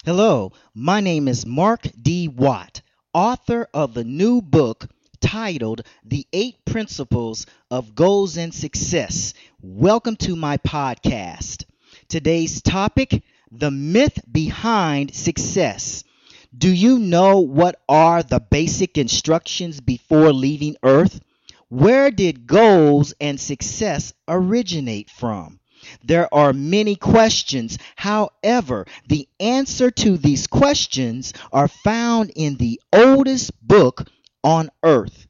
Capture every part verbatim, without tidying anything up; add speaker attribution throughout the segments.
Speaker 1: Hello, my name is Mark D. Watt, author of the new book titled The Eight Principles of Goals and Success. Welcome to my podcast. Today's topic, the myth behind success. Do you know what are the basic instructions before leaving Earth? Where did goals and success originate from? There are many questions. However, the answer to these questions are found in the oldest book on earth,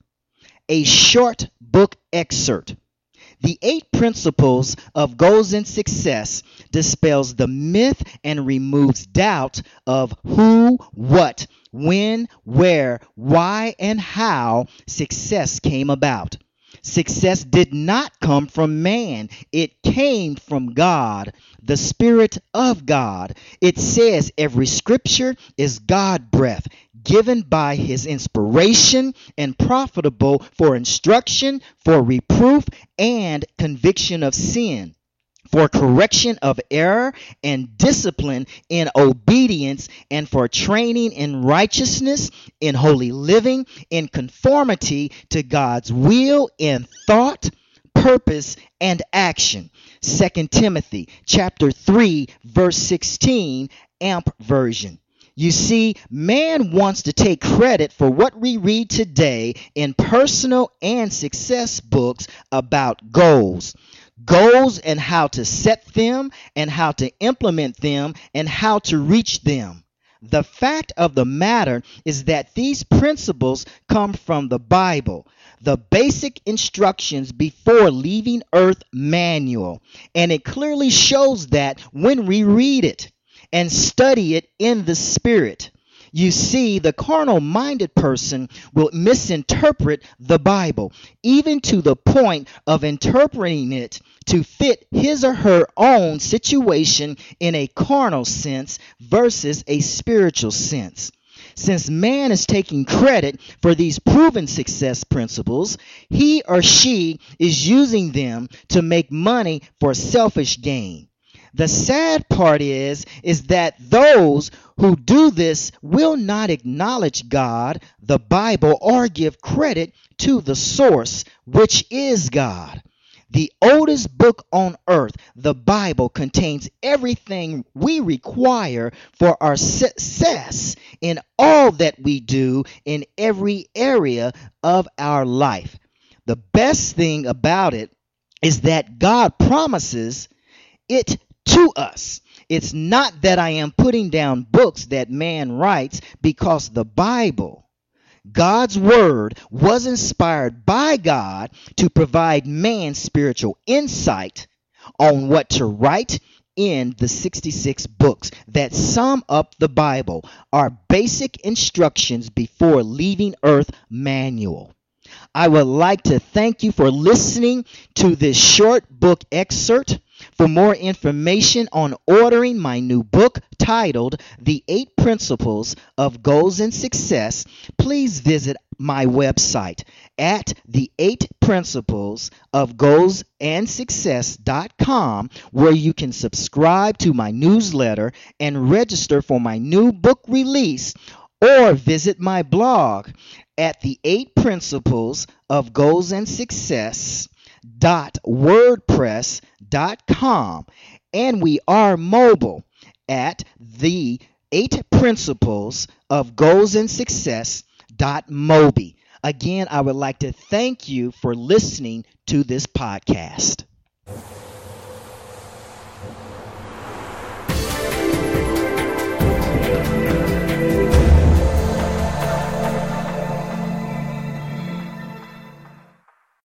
Speaker 1: a short book excerpt. The eight principles of goals and success dispels the myth and removes doubt of who, what, when, where, why, and how success came about. Success did not come from man. It came from God, the Spirit of God. It says every scripture is God breath, given by his inspiration and profitable for instruction, for reproof, and conviction of sin, for correction of error and discipline in obedience, and for training in righteousness, in holy living, in conformity to God's will in thought, purpose, and action. Second Timothy chapter three, verse sixteen, Amp version. You see, man wants to take credit for what we read today in personal and success books about goals. Goals and how to set them and how to implement them and how to reach them. The fact of the matter is that these principles come from the Bible, the basic instructions before leaving Earth manual, and it clearly shows that when we read it and study it in the Spirit. You see, the carnal-minded person will misinterpret the Bible, even to the point of interpreting it to fit his or her own situation in a carnal sense versus a spiritual sense. Since man is taking credit for these proven success principles, he or she is using them to make money for selfish gain. The sad part is, is that those who do this will not acknowledge God, the Bible, or give credit to the source, which is God. The oldest book on earth, the Bible, contains everything we require for our success in all that we do in every area of our life. The best thing about it is that God promises it to us. It's not that I am putting down books that man writes, because the Bible, God's word, was inspired by God to provide man spiritual insight on what to write in the sixty-six books that sum up the Bible, our basic instructions before leaving Earth manual. I would like to thank you for listening to this short book excerpt. For more information on ordering my new book titled The Eight Principles of Goals and Success, please visit my website at the eight principles of goals and success dot com, where you can subscribe to my newsletter and register for my new book release, or visit my blog at the eight principles of goals and success dot wordpress dot com, and we are mobile at the eight principles of goals and success dot mobi. Again, I would like to thank you for listening to this podcast.